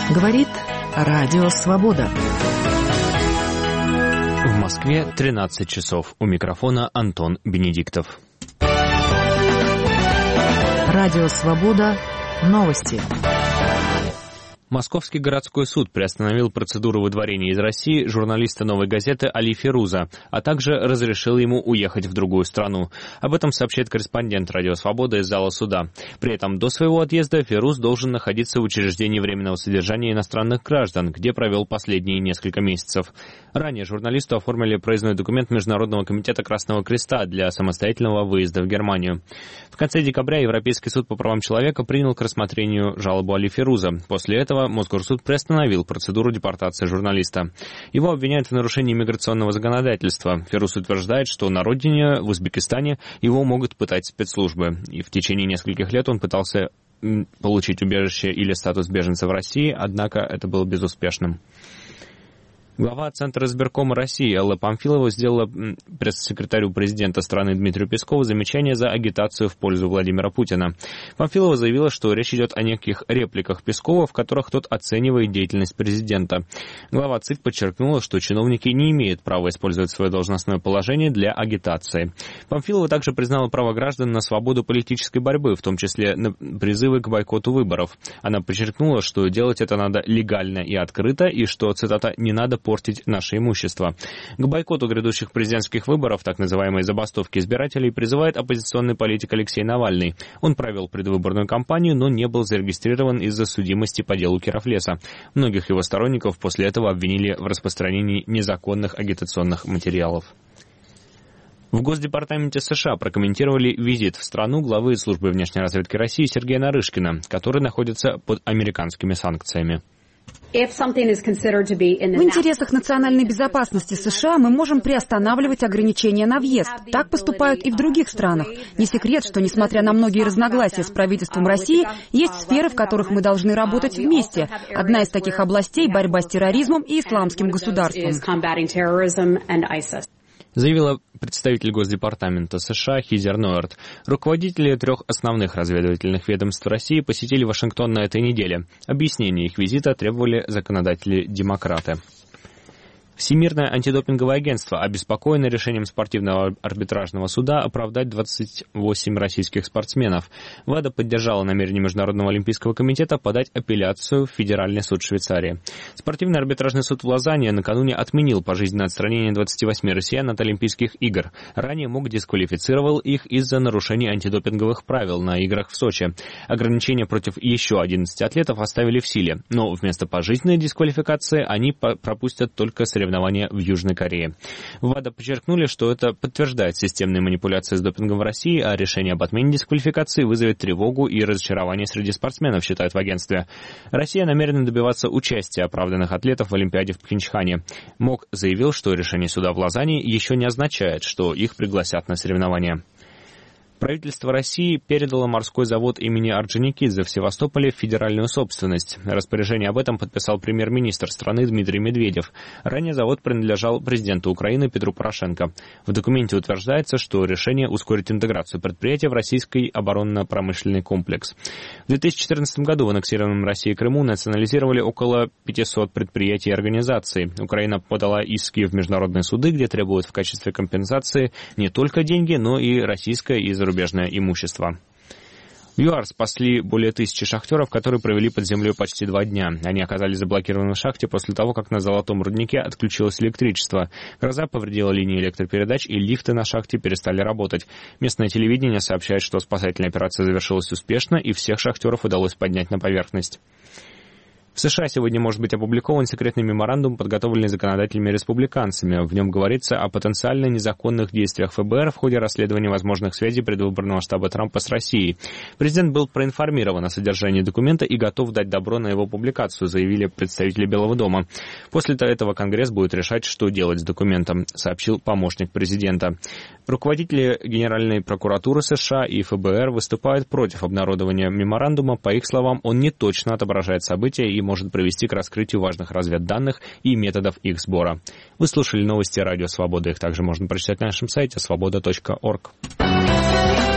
Говорит Радио Свобода. В Москве 13 часов. У микрофона Антон Бенедиктов. Радио Свобода. Новости. Московский городской суд приостановил процедуру выдворения из России журналиста «Новой газеты» Али Фируза, а также разрешил ему уехать в другую страну. Об этом сообщает корреспондент «Радио Свобода» из зала суда. При этом до своего отъезда Фируз должен находиться в учреждении временного содержания иностранных граждан, где провел последние несколько месяцев. Ранее журналисту оформили проездной документ Международного комитета Красного Креста для самостоятельного выезда в Германию. В конце декабря Европейский суд по правам человека принял к рассмотрению жалобу Али Фируза. После этого Мосгорсуд приостановил процедуру депортации журналиста. Его обвиняют в нарушении миграционного законодательства. Фируз утверждает, что на родине, в Узбекистане, его могут пытать спецслужбы. И в течение нескольких лет он пытался получить убежище или статус беженца в России, однако это было безуспешным. Глава Центра избиркома России Элла Памфилова сделала пресс-секретарю президента страны Дмитрию Пескову замечание за агитацию в пользу Владимира Путина. Памфилова заявила, что речь идет о неких репликах Пескова, в которых тот оценивает деятельность президента. Глава ЦИК подчеркнула, что чиновники не имеют права использовать свое должностное положение для агитации. Памфилова также признала право граждан на свободу политической борьбы, в том числе на призывы к бойкоту выборов. Она подчеркнула, что делать это надо легально и открыто, и что, цитата, «не надо портить наше имущество». К бойкоту грядущих президентских выборов, так называемой забастовки избирателей, призывает оппозиционный политик Алексей Навальный. Он провел предвыборную кампанию, но не был зарегистрирован из-за судимости по делу Кировлеса. Многих его сторонников после этого обвинили в распространении незаконных агитационных материалов. В Госдепартаменте США прокомментировали визит в страну главы службы внешней разведки России Сергея Нарышкина, который находится под американскими санкциями. В интересах национальной безопасности США мы можем приостанавливать ограничения на въезд. Так поступают и в других странах. Не секрет, что, несмотря на многие разногласия с правительством России, есть сферы, в которых мы должны работать вместе. Одна из таких областей – борьба с терроризмом и исламским государством. Заявила представитель Госдепартамента США Хизер Нойерт. Руководители 3 основных разведывательных ведомств России посетили Вашингтон на этой неделе. Объяснение их визита требовали законодатели-демократы. Всемирное антидопинговое агентство обеспокоено решением спортивного арбитражного суда оправдать 28 российских спортсменов. ВАДА поддержала намерение Международного олимпийского комитета подать апелляцию в Федеральный суд Швейцарии. Спортивный арбитражный суд в Лозанне накануне отменил пожизненное отстранение 28 россиян от Олимпийских игр. Ранее МОК дисквалифицировал их из-за нарушения антидопинговых правил на играх в Сочи. Ограничения против еще 11 атлетов оставили в силе, но вместо пожизненной дисквалификации они пропустят только соревнования в Южной Корее. В ВАДА подчеркнули, что это подтверждает системные манипуляции с допингом в России, а решение об отмене дисквалификации вызовет тревогу и разочарование среди спортсменов, считают в агентстве. Россия намерена добиваться участия оправданных атлетов в Олимпиаде в Пхенчхане. МОК заявил, что решение суда в Лозанне еще не означает, что их пригласят на соревнования. Правительство России передало морской завод имени Орджоникидзе в Севастополе в федеральную собственность. Распоряжение об этом подписал премьер-министр страны Дмитрий Медведев. Ранее завод принадлежал президенту Украины Петру Порошенко. В документе утверждается, что решение ускорит интеграцию предприятия в российский оборонно-промышленный комплекс. В 2014 году в аннексированном Россией Крыму национализировали около 500 предприятий и организаций. Украина подала иски в международные суды, где требуют в качестве компенсации не только деньги, но и российское и зарубежное имущество. В ЮАР спасли более 1000 шахтеров, которые провели под землей почти 2 дня. Они оказались заблокированы в шахте после того, как на золотом руднике отключилось электричество. Гроза повредила линии электропередач, и лифты на шахте перестали работать. Местное телевидение сообщает, что спасательная операция завершилась успешно, и всех шахтеров удалось поднять на поверхность. В США сегодня может быть опубликован секретный меморандум, подготовленный законодателями-республиканцами. В нем говорится о потенциально незаконных действиях ФБР в ходе расследования возможных связей предвыборного штаба Трампа с Россией. Президент был проинформирован о содержании документа и готов дать добро на его публикацию, заявили представители Белого дома. После этого Конгресс будет решать, что делать с документом, сообщил помощник президента. Руководители Генеральной прокуратуры США и ФБР выступают против обнародования меморандума. По их словам, он не точно отображает события и может привести к раскрытию важных разведданных и методов их сбора. Вы слушали новости Радио Свобода. Их также можно прочитать на нашем сайте svoboda.org.